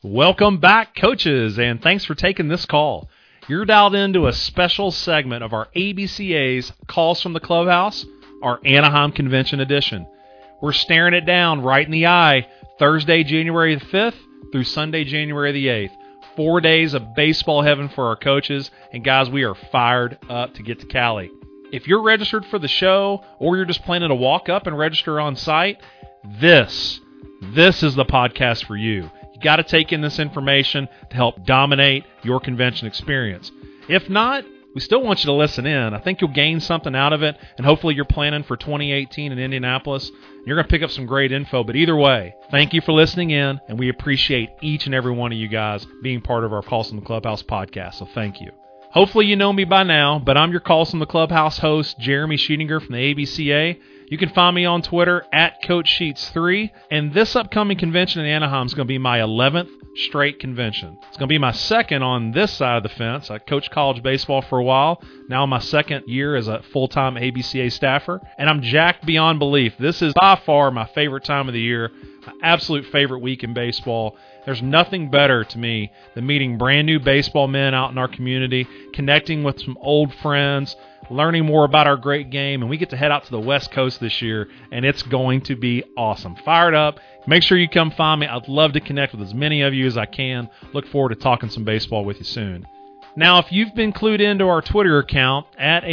Welcome back, coaches, and thanks for taking this call. You're dialed into a special segment of our ABCA's Calls from the Clubhouse, our Anaheim Convention edition. We're staring it down right in the eye Thursday, January the 5th through Sunday, January the 8th. 4 days of baseball heaven for our coaches, and guys, we are fired up to get to Cali. If you're registered for the show or you're just planning to walk up and register on site, this is the podcast for you. You got to take in this information to help dominate your convention experience. If not, we still want you to listen in. I think you'll gain something out of it, and hopefully you're planning for 2018 in Indianapolis. You're going to pick up some great info, but either way, thank you for listening in, and we appreciate each and every one of you guys being part of our Calls from the Clubhouse podcast, so thank you. Hopefully you know me by now, but I'm your Calls from the Clubhouse host, Jeremy Sheetinger from the ABCA. You can find me on Twitter at CoachSheets3, and this upcoming convention in Anaheim is going to be my 11th straight convention. It's going to be my second on this side of the fence. I coached college baseball for a while. Now my second year as a full-time ABCA staffer, and I'm jacked beyond belief. This is by far my favorite time of the year, my absolute favorite week in baseball. There's nothing better to me than meeting brand new baseball men out in our community, connecting with some old friends, learning more about our great game, and we get to head out to the West Coast this year, and it's going to be awesome. Fired up. Make sure you come find me. I'd love to connect with as many of you as I can. Look forward to talking some baseball with you soon. Now, if you've been clued into our Twitter account at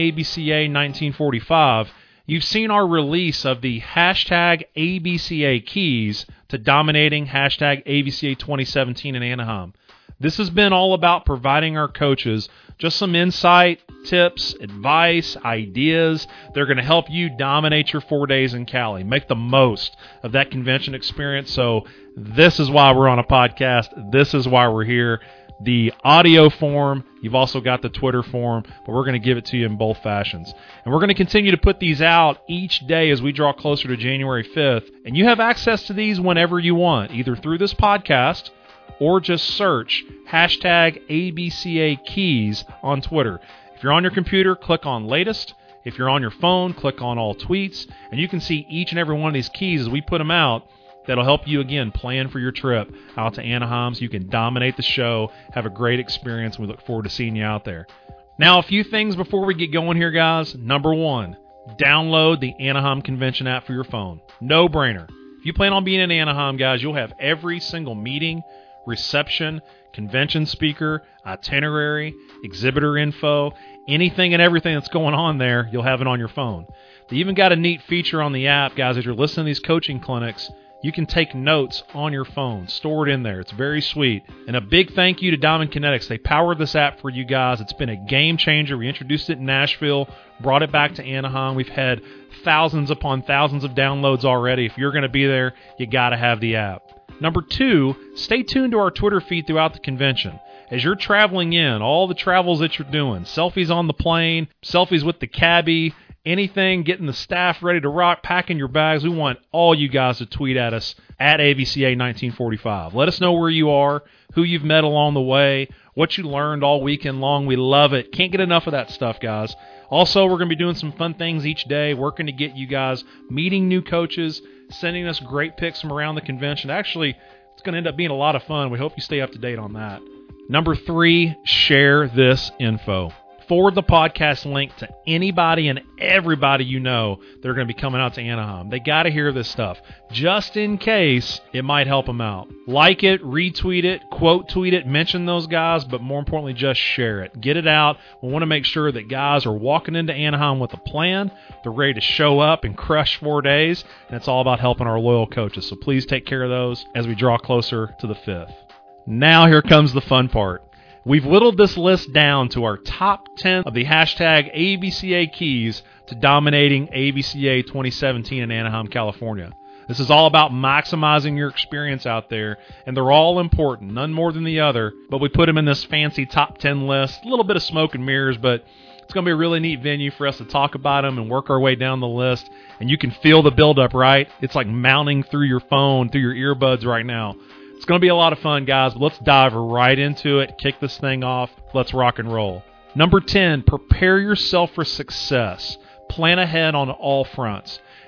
ABCA1945, you've seen our release of the hashtag ABCA keys to dominating hashtag ABCA 2017 in Anaheim. This has been all about providing our coaches just some insight, tips, advice, ideas. They're going to help you dominate your 4 days in Cali. Make the most of that convention experience. So this is why we're on a podcast. This is why we're here. The audio form, you've also got the Twitter form, but we're going to give it to you in both fashions. And we're going to continue to put these out each day as we draw closer to January 5th. And you have access to these whenever you want, either through this podcast or just search hashtag ABCA keys on Twitter. If you're on your computer, click on latest. If you're on your phone, click on all tweets. And you can see each and every one of these keys as we put them out. That'll help you, again, plan for your trip out to Anaheim so you can dominate the show, have a great experience. We look forward to seeing you out there. Now, a few things before we get going here, guys. Number one, download the Anaheim Convention app for your phone. No brainer. If you plan on being in Anaheim, guys, you'll have every single meeting, reception, convention speaker, itinerary, exhibitor info, anything and everything that's going on there, you'll have it on your phone. They even got a neat feature on the app, guys. As you're listening to these coaching clinics, you can take notes on your phone, store it in there. It's very sweet. And a big thank you to Diamond Kinetics. They powered this app for you guys. It's been a game changer. We introduced it in Nashville, brought it back to Anaheim. We've had thousands upon thousands of downloads already. If you're going to be there, you got to have the app. Number two, stay tuned to our Twitter feed throughout the convention. As you're traveling in, all the travels that you're doing, selfies on the plane, selfies with the cabbie, anything, getting the staff ready to rock, packing your bags, we want all you guys to tweet at us at ABCA1945. Let us know where you are, who you've met along the way, what you learned all weekend long. We love it. Can't get enough of that stuff, guys. Also, we're going to be doing some fun things each day, working to get you guys meeting new coaches, sending us great pics from around the convention. Actually, it's going to end up being a lot of fun. We hope you stay up to date on that. Number three, share this info. Forward the podcast link to anybody and everybody you know that are going to be coming out to Anaheim. They got to hear this stuff, just in case it might help them out. Like it, retweet it, quote tweet it, mention those guys, but more importantly, just share it. Get it out. We want to make sure that guys are walking into Anaheim with a plan. They're ready to show up and crush 4 days, and it's all about helping our loyal coaches. So please take care of those as we draw closer to the 5th. Now here comes the fun part. We've whittled this list down to our top 10 of the hashtag ABCA keys to dominating ABCA 2017 in Anaheim, California. This is all about maximizing your experience out there, and they're all important, none more than the other, but we put them in this fancy top 10 list. A little bit of smoke and mirrors, but it's going to be a really neat venue for us to talk about them and work our way down the list, and you can feel the buildup, right? It's like mounting through your phone, through your earbuds right now. It's going to be a lot of fun, guys, but let's dive right into it, kick this thing off. Let's rock and roll. Number 10, prepare yourself for success. Plan ahead on all fronts.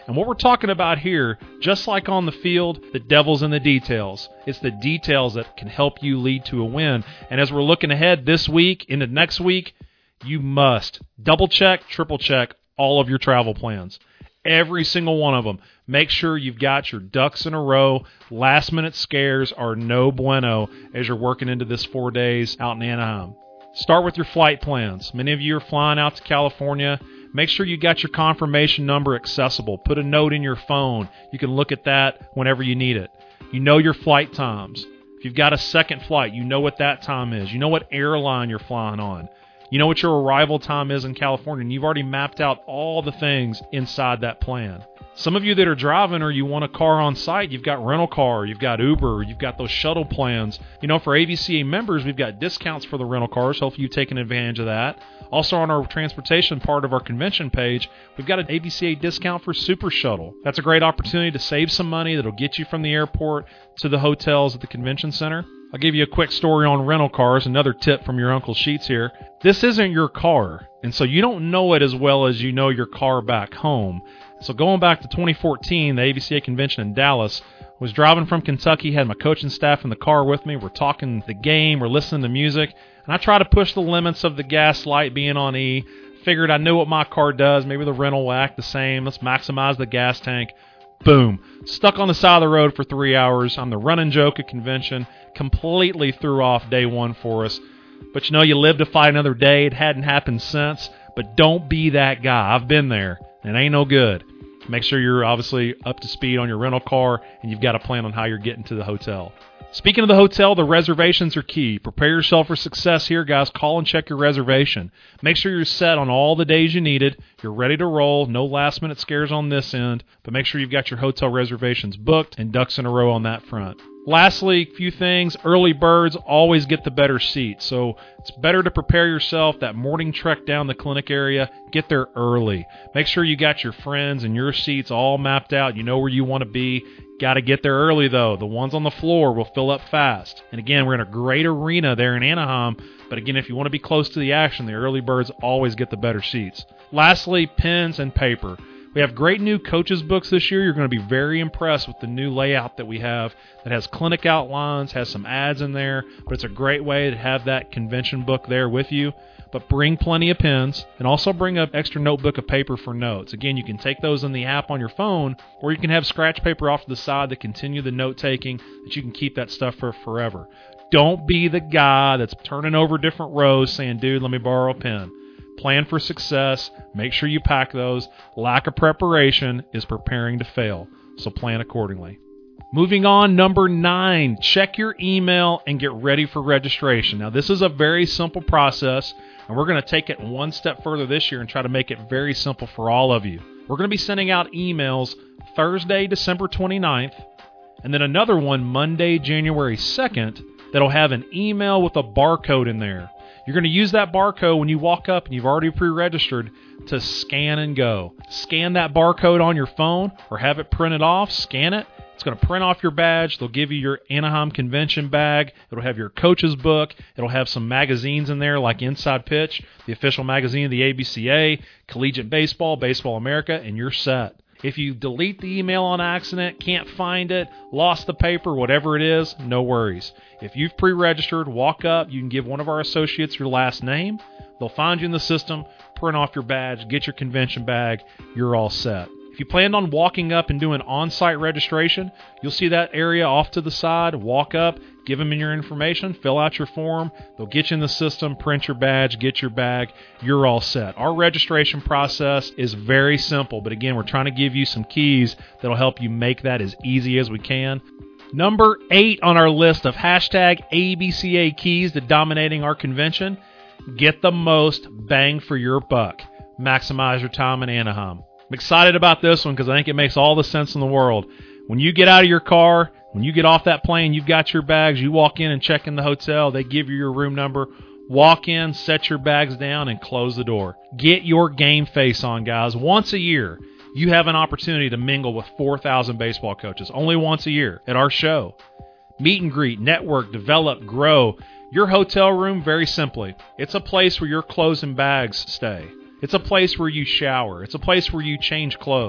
And what we're talking about here, just like on the field, the devil's in the details. It's the details that can help you lead to a win. And as we're looking ahead this week into next week, you must double check, triple check all of your travel plans. Every single one of them. Make sure you've got your ducks in a row. Last minute scares are no bueno as you're working into this 4 days out in Anaheim. Start with your flight plans. Many of you are flying out to California. Make sure you got your confirmation number accessible. Put a note in your phone. You can look at that whenever you need it. You know your flight times. If you've got a second flight, you know what that time is. You know what airline you're flying on. You know what your arrival time is in California, and you've already mapped out all the things inside that plan. Some of you that are driving or you want a car on site, you've got rental car, you've got Uber, you've got those shuttle plans. You know, for ABCA members, we've got discounts for the rental cars. Hopefully you've taken advantage of that. Also on our transportation part of our convention page, we've got an ABCA discount for Super Shuttle. That's a great opportunity to save some money that'll get you from the airport to the hotels at the convention center. I'll give you a quick story on rental cars, another tip from your Uncle Sheets here. This isn't your car, and so you don't know it as well as you know your car back home. So going back to 2014, the ABCA convention in Dallas, was driving from Kentucky, had my coaching staff in the car with me. We're talking the game, we're listening to music, and I try to push the limits of the gas light being on E. Figured I knew what my car does. Maybe the rental will act the same. Let's maximize the gas tank. Boom. Stuck on the side of the road for 3 hours. I'm the running joke at convention. Completely threw off day one for us. But you know, you live to fight another day. It hadn't happened since. But don't be that guy. I've been there. It ain't no good. Make sure you're obviously up to speed on your rental car, and you've got a plan on how you're getting to the hotel. Speaking of the hotel, the reservations are key. Prepare yourself for success here, guys. Call and check your reservation. Make sure you're set on all the days you needed. You're ready to roll. No last-minute scares on this end, but make sure you've got your hotel reservations booked and ducks in a row on that front. Lastly, a few things. Early birds always get the better seat, so it's better to prepare yourself. That morning trek down the clinic area, get there early. Make sure you got your friends and your seats all mapped out. You know where you want to be. Got to get there early, though. The ones on the floor will fill up fast. And again, we're in a great arena there in Anaheim, but again, if you want to be close to the action, the early birds always get the better seats. Lastly, pens and paper. We have great new coaches books this year. You're going to be very impressed with the new layout that we have that has clinic outlines, has some ads in there, but it's a great way to have that convention book there with you. But bring plenty of pens, and also bring an extra notebook of paper for notes. Again, you can take those in the app on your phone, or you can have scratch paper off to the side to continue the note-taking, that you can keep that stuff for forever. Don't be the guy that's turning over different rows saying, dude, let me borrow a pen. Plan for success. Make sure you pack those. Lack of preparation is preparing to fail, so plan accordingly. Moving on, number 9, check your email and get ready for registration. Now, this is a very simple process, and we're going to take it one step further this year and try to make it very simple for all of you. We're going to be sending out emails Thursday, December 29th, and then another one Monday, January 2nd, that'll have an email with a barcode in there. You're going to use that barcode when you walk up and you've already pre-registered to scan and go. Scan that barcode on your phone or have it printed off. Scan it. It's going to print off your badge. They'll give you your Anaheim convention bag. It'll have your coach's book. It'll have some magazines in there like Inside Pitch, the official magazine of the ABCA, Collegiate Baseball, Baseball America, and you're set. If you delete the email on accident, can't find it, lost the paper, whatever it is, no worries. If you've pre-registered, walk up, you can give one of our associates your last name. They'll find you in the system, print off your badge, get your convention bag, you're all set. If you planned on walking up and doing on-site registration, you'll see that area off to the side. Walk up, give them your information, fill out your form. They'll get you in the system, print your badge, get your bag. You're all set. Our registration process is very simple, but again, we're trying to give you some keys that'll help you make that as easy as we can. Number 8 on our list of hashtag ABCA keys to dominating our convention, get the most bang for your buck. Maximize your time in Anaheim. I'm excited about this one because I think it makes all the sense in the world. When you get out of your car, when you get off that plane, you've got your bags, you walk in and check in the hotel, they give you your room number, walk in, set your bags down, and close the door. Get your game face on, guys. Once a year, you have an opportunity to mingle with 4,000 baseball coaches, only once a year at our show. Meet and greet, network, develop, grow. Your hotel room, very simply, it's a place where your clothes and bags stay. It's a place where you shower. It's a place where you change clothes.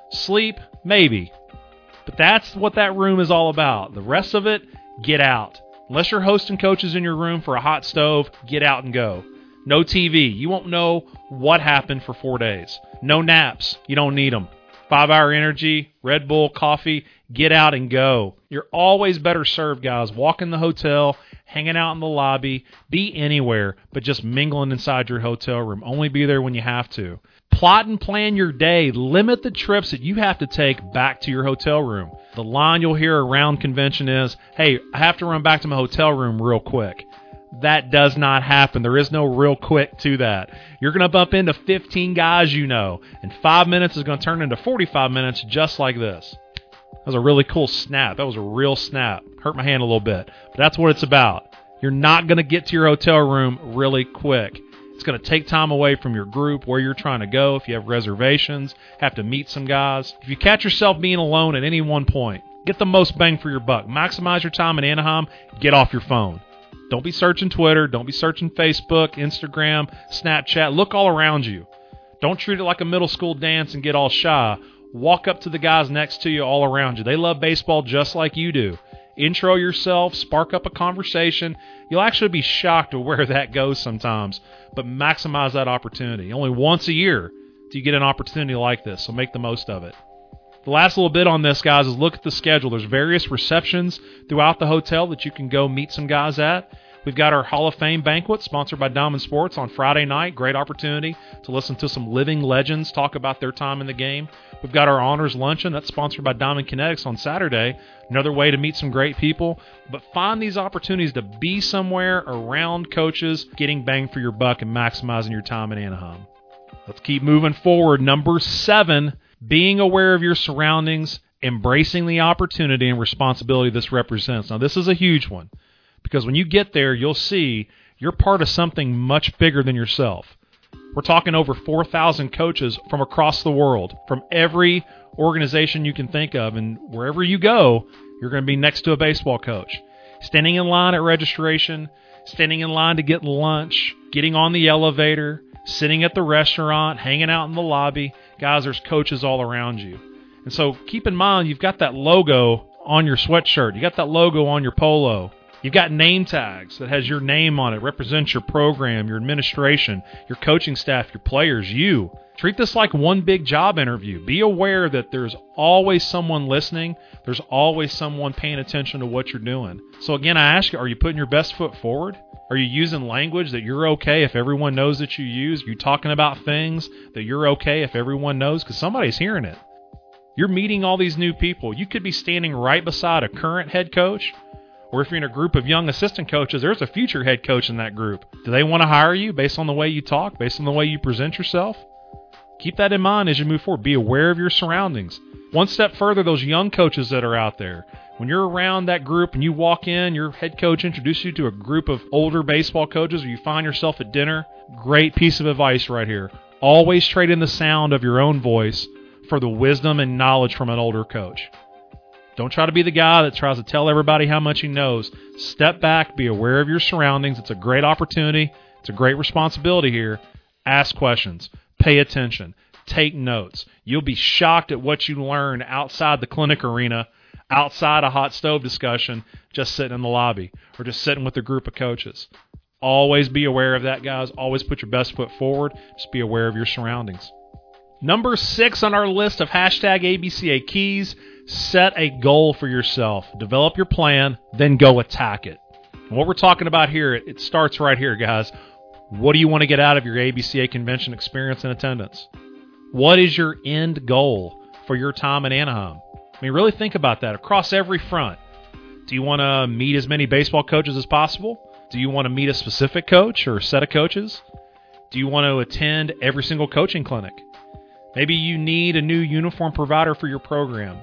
Sleep, maybe. But that's what that room is all about. The rest of it, get out. Unless you're hosting coaches in your room for a hot stove, get out and go. No TV. You won't know what happened for 4 days. No naps. You don't need them. 5-hour energy, Red Bull, coffee, get out and go. You're always better served, guys. Walk in the hotel, hanging out in the lobby, be anywhere, but just mingling inside your hotel room. Only be there when you have to. Plot and plan your day. Limit the trips that you have to take back to your hotel room. The line you'll hear around convention is, hey, I have to run back to my hotel room real quick. That does not happen. There is no real quick to that. You're going to bump into 15 guys you know, and 5 minutes is going to turn into 45 minutes just like this. That was a really cool snap. That was a real snap. Hurt my hand a little bit, but that's what it's about. You're not going to get to your hotel room really quick. It's going to take time away from your group, where you're trying to go. If you have reservations, have to meet some guys. If you catch yourself being alone at any one point, get the most bang for your buck. Maximize your time in Anaheim. Get off your phone. Don't be searching Twitter. Don't be searching Facebook, Instagram, Snapchat. Look all around you. Don't treat it like a middle school dance and get all shy. Walk up to the guys next to you all around you. They love baseball just like you do. Intro yourself, spark up a conversation. You'll actually be shocked at where that goes sometimes, but maximize that opportunity. Only once a year do you get an opportunity like this, so make the most of it. The last little bit on this, guys, is look at the schedule. There's various receptions throughout the hotel that you can go meet some guys at. We've got our Hall of Fame banquet sponsored by Diamond Sports on Friday night. Great opportunity to listen to some living legends talk about their time in the game. We've got our Honors Luncheon. That's sponsored by Diamond Kinetics on Saturday. Another way to meet some great people. But find these opportunities to be somewhere around coaches, getting bang for your buck and maximizing your time in Anaheim. Let's keep moving forward. Number 7, being aware of your surroundings, embracing the opportunity and responsibility this represents. Now, this is a huge one, because when you get there, you'll see you're part of something much bigger than yourself. We're talking over 4,000 coaches from across the world, from every organization you can think of, and wherever you go, you're going to be next to a baseball coach. Standing in line at registration, standing in line to get lunch, getting on the elevator, sitting at the restaurant, hanging out in the lobby. Guys, there's coaches all around you. And so keep in mind, you've got that logo on your sweatshirt. You got that logo on your polo. You've got name tags that has your name on it, represents your program, your administration, your coaching staff, your players, you. Treat this like one big job interview. Be aware that there's always someone listening. There's always someone paying attention to what you're doing. So again, I ask you, are you putting your best foot forward? Are you using language that you're okay if everyone knows that you use? Are you talking about things that you're okay if everyone knows? Because somebody's hearing it. You're meeting all these new people. You could be standing right beside a current head coach, or if you're in a group of young assistant coaches, there's a future head coach in that group. Do they want to hire you based on the way you talk, based on the way you present yourself? Keep that in mind as you move forward. Be aware of your surroundings. One step further, those young coaches that are out there, when you're around that group and you walk in, your head coach introduces you to a group of older baseball coaches, or you find yourself at dinner, great piece of advice right here. Always trade in the sound of your own voice for the wisdom and knowledge from an older coach. Don't try to be the guy that tries to tell everybody how much he knows. Step back, be aware of your surroundings. It's a great opportunity. It's a great responsibility here. Ask questions. Pay attention. Take notes. You'll be shocked at what you learn outside the clinic arena, outside a hot stove discussion, just sitting in the lobby or just sitting with a group of coaches. Always be aware of that, guys. Always put your best foot forward. Just be aware of your surroundings. Number 6 on our list of hashtag ABCA keys, set a goal for yourself. Develop your plan, then go attack it. And what we're talking about here, it starts right here, guys. What do you want to get out of your ABCA convention experience and attendance? What is your end goal for your time in Anaheim? I mean, really think about that across every front. Do you want to meet as many baseball coaches as possible? Do you want to meet a specific coach or a set of coaches? Do you want to attend every single coaching clinic? Maybe you need a new uniform provider for your program.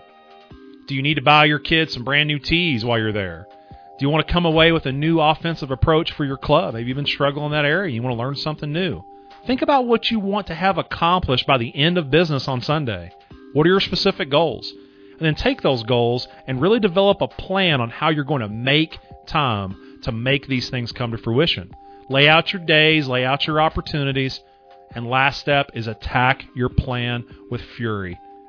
Do you need to buy your kids some brand new tees while you're there? Do you want to come away with a new offensive approach for your club? Maybe you've been struggling in that area. You want to learn something new. Think about what you want to have accomplished by the end of business on Sunday. What are your specific goals? And then take those goals and really develop a plan on how you're going to make time to make these things come to fruition. Lay out your days, lay out your opportunities, and last step is attack your plan with fury.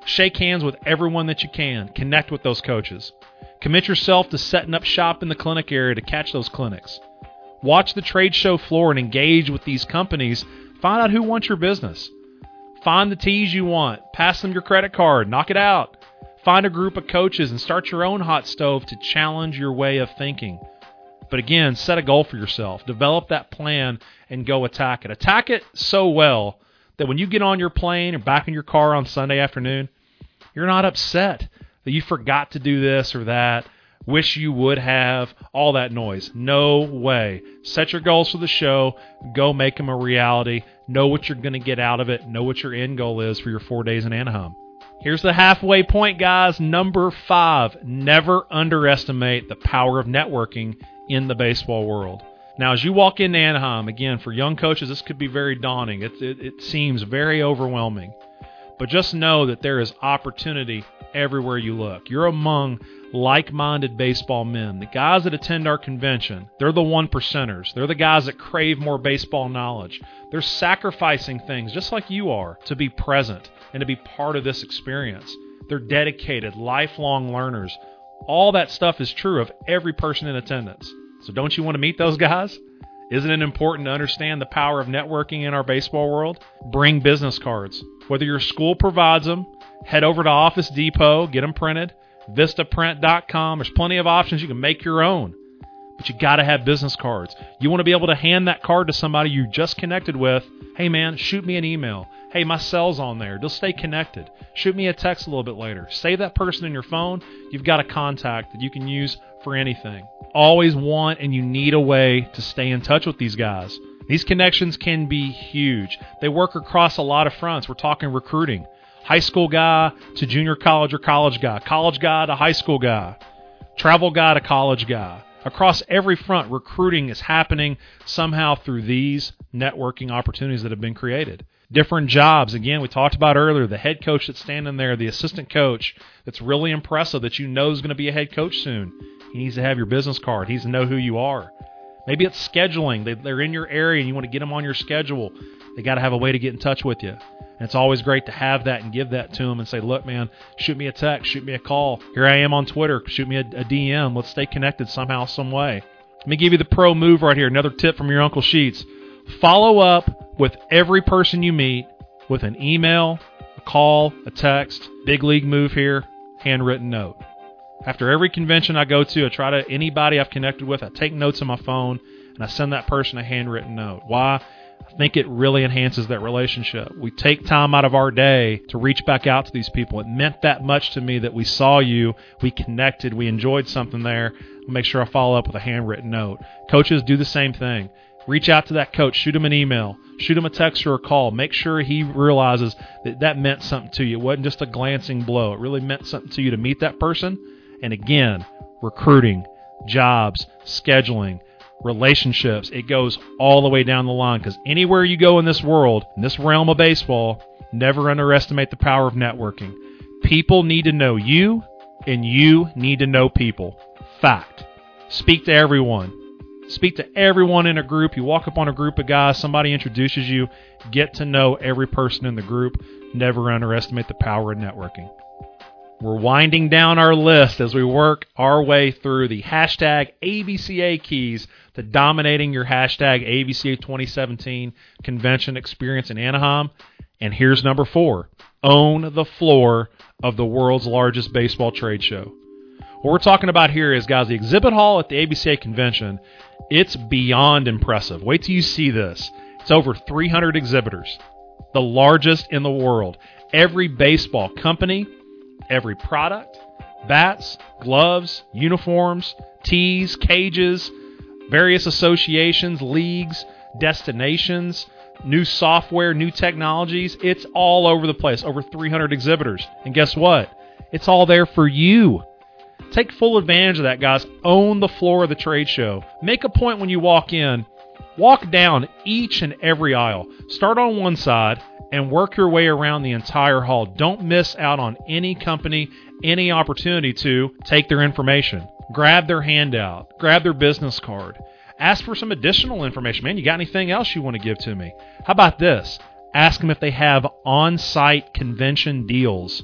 Shake hands with everyone that you can. Connect with those coaches. Commit yourself to setting up shop in the clinic area to catch those clinics. Watch the trade show floor and engage with these companies. Find out who wants your business. Find the tees you want. Pass them your credit card. Knock it out. Find a group of coaches and start your own hot stove to challenge your way of thinking. But again, set a goal for yourself. Develop that plan and go attack it. Attack it so well that when you get on your plane or back in your car on Sunday afternoon, you're not upset that you forgot to do this or that, wish you would have, all that noise. No way. Set your goals for the show. Go make them a reality. Know what you're going to get out of it. Know what your end goal is for your 4 days in Anaheim. Here's the halfway point, guys. Number 5, never underestimate the power of networking in the baseball world. Now, as you walk into Anaheim, again, for young coaches, this could be very daunting. It seems very overwhelming. But just know that there is opportunity everywhere you look. You're among like-minded baseball men. The guys that attend our convention, they're the 1%ers. They're the guys that crave more baseball knowledge. They're sacrificing things just like you are to be present and to be part of this experience. They're dedicated, lifelong learners. All that stuff is true of every person in attendance. So don't you want to meet those guys? Isn't it important to understand the power of networking in our baseball world? Bring business cards. Whether your school provides them, head over to Office Depot, get them printed, vistaprint.com. There's plenty of options. You can make your own. But you got to have business cards. You want to be able to hand that card to somebody you just connected with. Hey, man, shoot me an email. Hey, my cell's on there. Just stay connected. Shoot me a text a little bit later. Save that person in your phone. You've got a contact that you can use for anything. Always want and you need a way to stay in touch with these guys. These connections can be huge. They work across a lot of fronts. We're talking recruiting. High school guy to junior college or college guy to high school guy, travel guy to college guy. Across every front, recruiting is happening somehow through these networking opportunities that have been created. Different jobs. Again, we talked about earlier, the head coach that's standing there, the assistant coach that's really impressive that you know is going to be a head coach soon. He needs to have your business card. He needs to know who you are. Maybe it's scheduling. They're in your area and you want to get them on your schedule. They got to have a way to get in touch with you. And it's always great to have that and give that to them and say, look, man, shoot me a text, shoot me a call. Here I am on Twitter. Shoot me a DM. Let's stay connected somehow, some way. Let me give you the pro move right here. Another tip from your Uncle Sheets. Follow up with every person you meet with an email, a call, a text, big league move here, handwritten note. After every convention I go to, anybody I've connected with, I take notes on my phone and I send that person a handwritten note. Why? I think it really enhances that relationship. We take time out of our day to reach back out to these people. It meant that much to me that we saw you, we connected, we enjoyed something there. I'll make sure I follow up with a handwritten note. Coaches, do the same thing. Reach out to that coach. Shoot him an email. Shoot him a text or a call. Make sure he realizes that meant something to you. It wasn't just a glancing blow. It really meant something to you to meet that person. And again, recruiting, jobs, scheduling, relationships, it goes all the way down the line, because anywhere you go in this world, in this realm of baseball, never underestimate the power of networking. People need to know you, and you need to know people. Fact. Speak to everyone. Speak to everyone in a group. You walk up on a group of guys, somebody introduces you, get to know every person in the group. Never underestimate the power of networking. We're winding down our list as we work our way through the hashtag ABCA keys to dominating your hashtag ABCA 2017 convention experience in Anaheim. And here's number 4. Own the floor of the world's largest baseball trade show. What we're talking about here is, guys, the exhibit hall at the ABCA convention, it's beyond impressive. Wait till you see this. It's over 300 exhibitors, the largest in the world. Every baseball company, every product, bats, gloves, uniforms, tees, cages, various associations, leagues, destinations, new software, new technologies. It's all over the place, over 300 exhibitors. And guess what? It's all there for you. Take full advantage of that, guys. Own the floor of the trade show. Make a point when you walk in. Walk down each and every aisle. Start on one side and work your way around the entire hall. Don't miss out on any company, any opportunity to take their information. Grab their handout. Grab their business card. Ask for some additional information. Man, you got anything else you want to give to me? How about this? Ask them if they have on-site convention deals.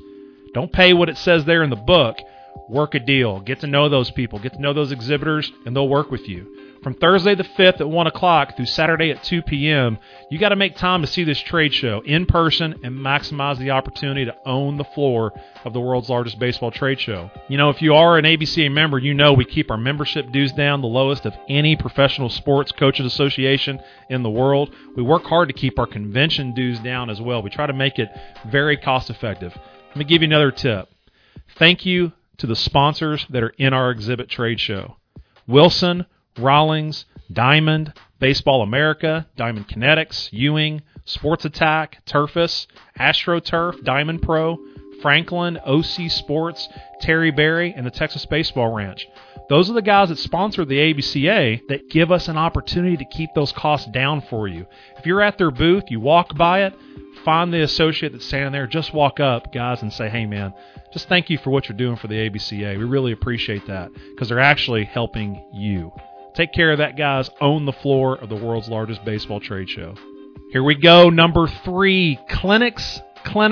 Don't pay what it says there in the book. Work a deal. Get to know those people. Get to know those exhibitors, and they'll work with you. From Thursday the 5th at 1 o'clock through Saturday at 2 p.m., you got to make time to see this trade show in person and maximize the opportunity to own the floor of the world's largest baseball trade show. You know, if you are an ABCA member, you know we keep our membership dues down, the lowest of any professional sports coaches association in the world. We work hard to keep our convention dues down as well. We try to make it very cost effective. Let me give you another tip. Thank you to the sponsors that are in our exhibit trade show. Wilson, Rawlings, Diamond, Baseball America, Diamond Kinetics, Ewing, Sports Attack, Turfus, AstroTurf, Diamond Pro, Franklin, OC Sports, Terry Berry, and the Texas Baseball Ranch. Those are the guys that sponsor the ABCA that give us an opportunity to keep those costs down for you. If you're at their booth, you walk by it, find the associate that's standing there, just walk up, guys, and say, hey, man, just thank you for what you're doing for the ABCA. We really appreciate that because they're actually helping you. Take care of that, guys. Own the floor of the world's largest baseball trade show. Here we go. Number 3, clinics,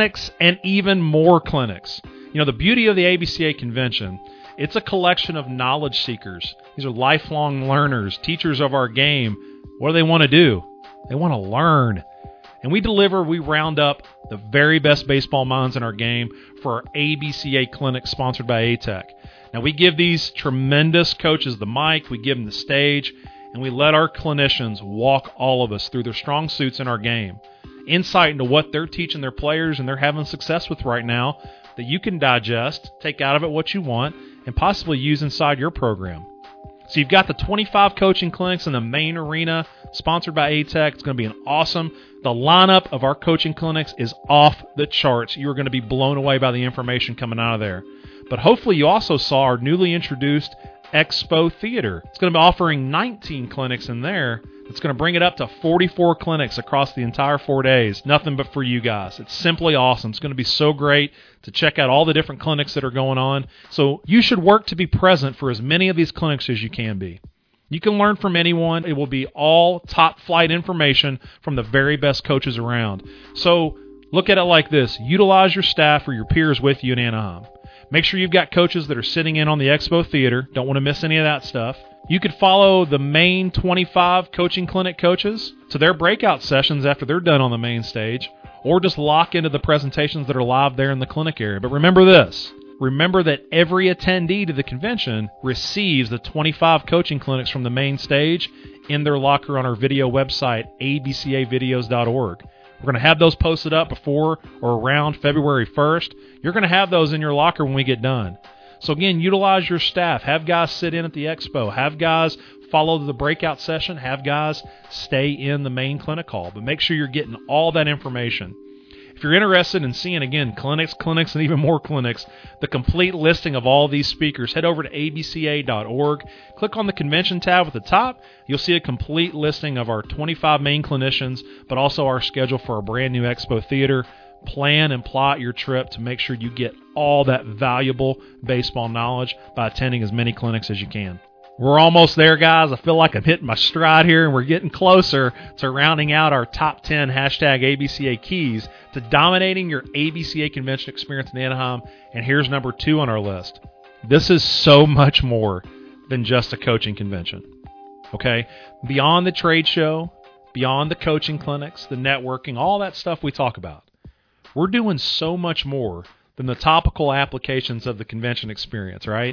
and even more clinics. You know, the beauty of the ABCA convention, it's a collection of knowledge seekers. These are lifelong learners, teachers of our game. What do they want to do? They want to learn. And we round up the very best baseball minds in our game for our ABCA clinic sponsored by ATEC. Now, we give these tremendous coaches the mic, we give them the stage, and we let our clinicians walk all of us through their strong suits in our game. Insight into what they're teaching their players and they're having success with right now that you can digest, take out of it what you want, and possibly use inside your program. So you've got the 25 coaching clinics in the main arena, sponsored by ATEC. It's going to be awesome. The lineup of our coaching clinics is off the charts. You're going to be blown away by the information coming out of there. But hopefully you also saw our newly introduced Expo Theater. It's going to be offering 19 clinics in there. It's going to bring it up to 44 clinics across the entire 4 days. Nothing but for you guys. It's simply awesome. It's going to be so great to check out all the different clinics that are going on. So you should work to be present for as many of these clinics as you can be. You can learn from anyone. It will be all top flight information from the very best coaches around. So look at it like this. Utilize your staff or your peers with you in Anaheim. Make sure you've got coaches that are sitting in on the Expo Theater. Don't want to miss any of that stuff. You could follow the main 25 coaching clinic coaches to their breakout sessions after they're done on the main stage, or just lock into the presentations that are live there in the clinic area. But remember this. Remember that every attendee to the convention receives the 25 coaching clinics from the main stage in their locker on our video website, abcavideos.org. We're going to have those posted up before or around February 1st. You're going to have those in your locker when we get done. So again, utilize your staff. Have guys sit in at the expo. Have guys follow the breakout session. Have guys stay in the main clinic hall. But make sure you're getting all that information. If you're interested in seeing, again, clinics, and even more clinics, the complete listing of all these speakers, head over to abca.org. Click on the convention tab at the top. You'll see a complete listing of our 25 main clinicians, but also our schedule for our brand new Expo Theater. Plan and plot your trip to make sure you get all that valuable baseball knowledge by attending as many clinics as you can. We're almost there, guys. I feel like I'm hitting my stride here, and we're getting closer to rounding out our top 10 hashtag ABCA keys to dominating your ABCA convention experience in Anaheim. And here's number 2 on our list. This is so much more than just a coaching convention. Okay? Beyond the trade show, beyond the coaching clinics, the networking, all that stuff we talk about, we're doing so much more than the topical applications of the convention experience, right?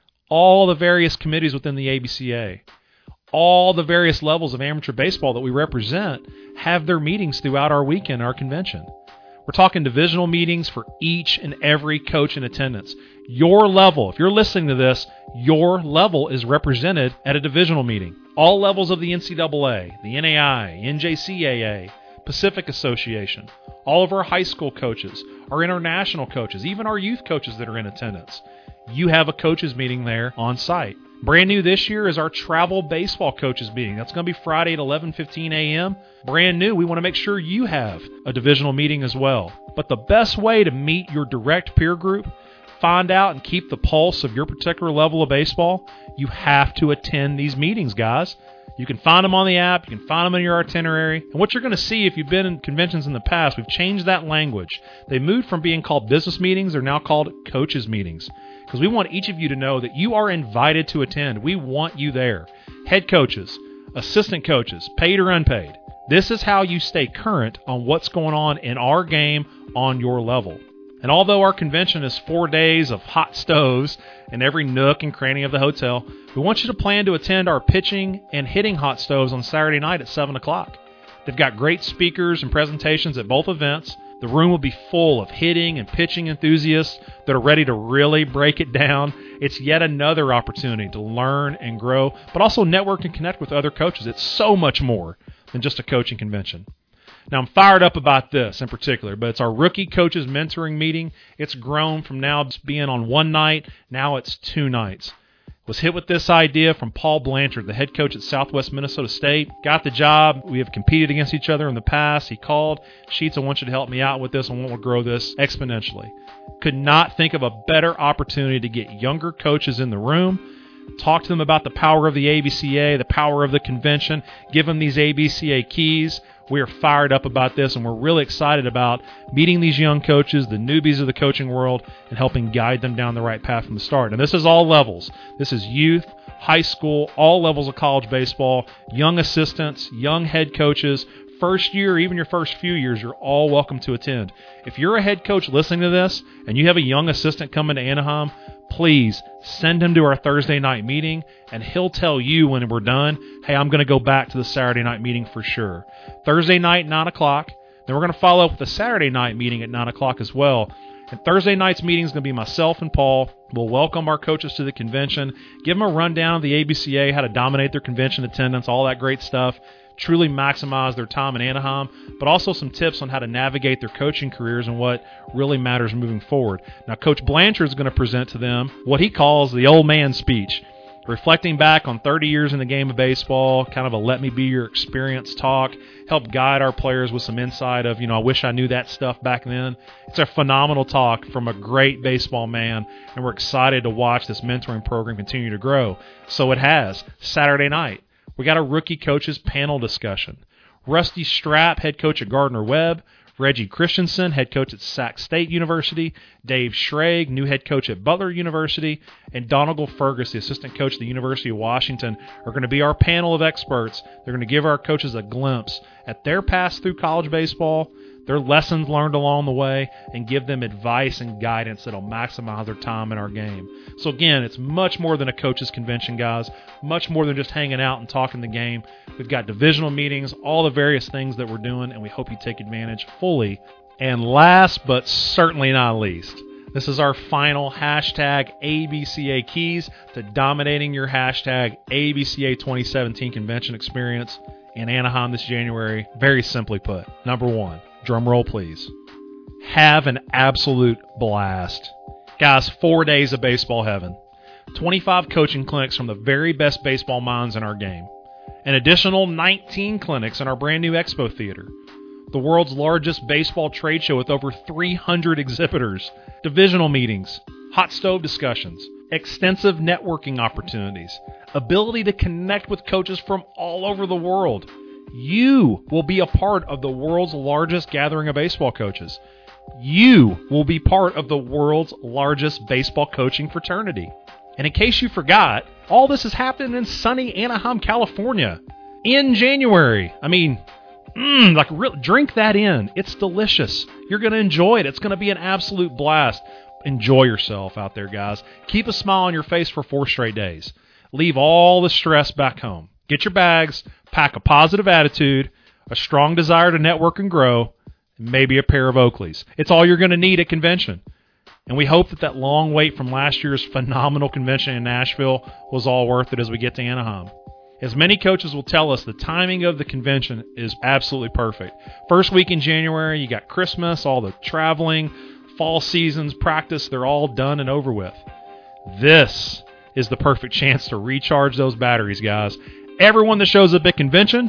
All the various committees within the ABCA, all the various levels of amateur baseball that we represent have their meetings throughout our weekend, our convention. We're talking divisional meetings for each and every coach in attendance. Your level, if you're listening to this, your level is represented at a divisional meeting. All levels of the NCAA, the NAI, NJCAA, Pacific Association, all of our high school coaches, our international coaches, even our youth coaches that are in attendance. You have a coaches meeting there on site. Brand new this year is our travel baseball coaches meeting. That's going to be Friday at 11:15 a.m. Brand new. We want to make sure you have a divisional meeting as well. But the best way to meet your direct peer group, find out and keep the pulse of your particular level of baseball, you have to attend these meetings, guys. You can find them on the app. You can find them in your itinerary. And what you're going to see if you've been in conventions in the past, we've changed that language. They moved from being called business meetings. They're now called coaches meetings, because we want each of you to know that you are invited to attend. We want you there. Head coaches, assistant coaches, paid or unpaid. This is how you stay current on what's going on in our game on your level. And although our convention is 4 days of hot stoves in every nook and cranny of the hotel, we want you to plan to attend our pitching and hitting hot stoves on Saturday night at 7 o'clock. They've got great speakers and presentations at both events. The room will be full of hitting and pitching enthusiasts that are ready to really break it down. It's yet another opportunity to learn and grow, but also network and connect with other coaches. It's so much more than just a coaching convention. Now, I'm fired up about this in particular, but it's our rookie coaches mentoring meeting. It's grown from now being on one night, now it's 2 nights. Was hit with this idea from Paul Blanchard, the head coach at Southwest Minnesota State. Got the job. We have competed against each other in the past. He called, Sheets, I want you to help me out with this. I want to grow this exponentially. Could not think of a better opportunity to get younger coaches in the room, talk to them about the power of the ABCA, the power of the convention, give them these ABCA keys. We are fired up about this, and we're really excited about meeting these young coaches, the newbies of the coaching world, and helping guide them down the right path from the start. And this is all levels. This is youth, high school, all levels of college baseball, young assistants, young head coaches, first year, even your first few years, you're all welcome to attend. If you're a head coach listening to this and you have a young assistant coming to Anaheim, please send him to our Thursday night meeting, and he'll tell you when we're done, hey, I'm going to go back to the Saturday night meeting for sure. Thursday night, 9 o'clock. Then we're going to follow up with the Saturday night meeting at 9 o'clock as well. And Thursday night's meeting is going to be myself and Paul. We'll welcome our coaches to the convention, give them a rundown of the ABCA, how to dominate their convention attendance, all that great stuff, truly maximize their time in Anaheim, but also some tips on how to navigate their coaching careers and what really matters moving forward. Now, Coach Blanchard is going to present to them what he calls the old man speech, reflecting back on 30 years in the game of baseball, kind of a let me be your experience talk, help guide our players with some insight of, I wish I knew that stuff back then. It's a phenomenal talk from a great baseball man, and we're excited to watch this mentoring program continue to grow. So it has. Saturday night, we got a rookie coaches panel discussion. Rusty Strapp, head coach at Gardner-Webb, Reggie Christensen, head coach at Sac State University, Dave Schrage, new head coach at Butler University, and Donegal Fergus, the assistant coach at the University of Washington, are going to be our panel of experts. They're going to give our coaches a glimpse at their pass through college baseball, their lessons learned along the way, and give them advice and guidance that will maximize their time in our game. So again, it's much more than a coaches convention, guys, much more than just hanging out and talking the game. We've got divisional meetings, all the various things that we're doing, and we hope you take advantage fully. And last but certainly not least, this is our final hashtag ABCA keys to dominating your hashtag ABCA 2017 convention experience in Anaheim this January. Very simply put, number 1, drum roll please, have an absolute blast. Guys, 4 days of baseball heaven, 25 coaching clinics from the very best baseball minds in our game, an additional 19 clinics in our brand new Expo Theater, the world's largest baseball trade show with over 300 exhibitors, divisional meetings, hot stove discussions, extensive networking opportunities, ability to connect with coaches from all over the world. You will be a part of the world's largest gathering of baseball coaches. You will be part of the world's largest baseball coaching fraternity. And in case you forgot, all this is happening in sunny Anaheim, California in January. I mean, drink that in. It's delicious. You're going to enjoy it. It's going to be an absolute blast. Enjoy yourself out there, guys. Keep a smile on your face for 4 straight days. Leave all the stress back home. Get your bags, pack a positive attitude, a strong desire to network and grow, and maybe a pair of Oakleys. It's all you're going to need at convention. And we hope that long wait from last year's phenomenal convention in Nashville was all worth it as we get to Anaheim. As many coaches will tell us, the timing of the convention is absolutely perfect. First week in January, you got Christmas, all the traveling, fall seasons, practice, they're all done and over with. This is the perfect chance to recharge those batteries, guys. Everyone that shows up at convention,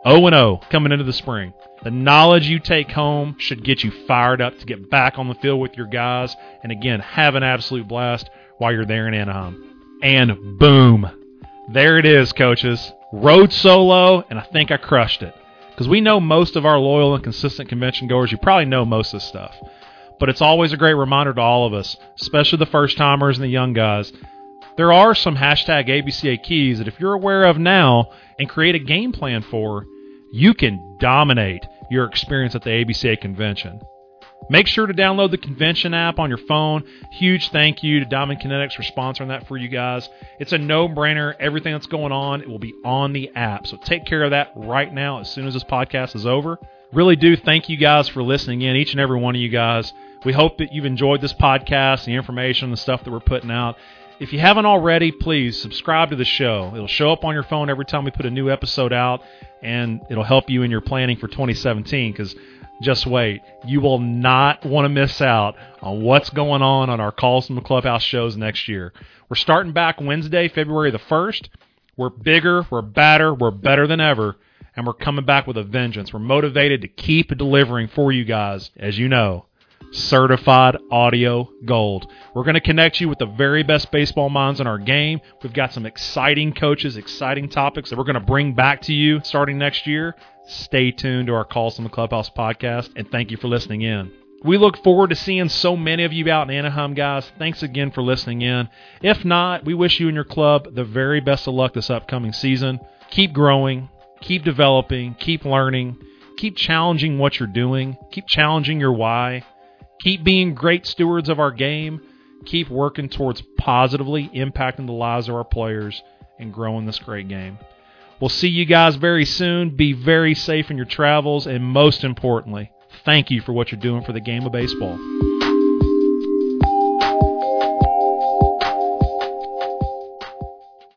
0-0 coming into the spring. The knowledge you take home should get you fired up to get back on the field with your guys and, again, have an absolute blast while you're there in Anaheim. And boom, there it is, coaches. Road solo, and I think I crushed it. Because we know most of our loyal and consistent convention goers, you probably know most of this stuff. But it's always a great reminder to all of us, especially the first-timers and the young guys. There are some hashtag ABCA keys that if you're aware of now and create a game plan for, you can dominate your experience at the ABCA convention. Make sure to download the convention app on your phone. Huge thank you to Diamond Kinetics for sponsoring that for you guys. It's a no-brainer. Everything that's going on, it will be on the app. So take care of that right now as soon as this podcast is over. Really do thank you guys for listening in, each and every one of you guys. We hope that you've enjoyed this podcast, the information, the stuff that we're putting out. If you haven't already, please subscribe to the show. It'll show up on your phone every time we put a new episode out, and it'll help you in your planning for 2017 because just wait. You will not want to miss out on what's going on our Calls from the Clubhouse shows next year. We're starting back Wednesday, February the 1st. We're bigger, we're badder, we're better than ever, and we're coming back with a vengeance. We're motivated to keep delivering for you guys, as you know. Certified audio gold. We're going to connect you with the very best baseball minds in our game. We've got some exciting coaches, exciting topics that we're going to bring back to you starting next year. Stay tuned to our Calls from the Clubhouse podcast, and thank you for listening in. We look forward to seeing so many of you out in Anaheim, guys. Thanks again for listening in. If not, we wish you and your club the very best of luck this upcoming season. Keep growing, keep developing, keep learning, keep challenging what you're doing, keep challenging your why. Keep being great stewards of our game. Keep working towards positively impacting the lives of our players and growing this great game. We'll see you guys very soon. Be very safe in your travels. And most importantly, thank you for what you're doing for the game of baseball.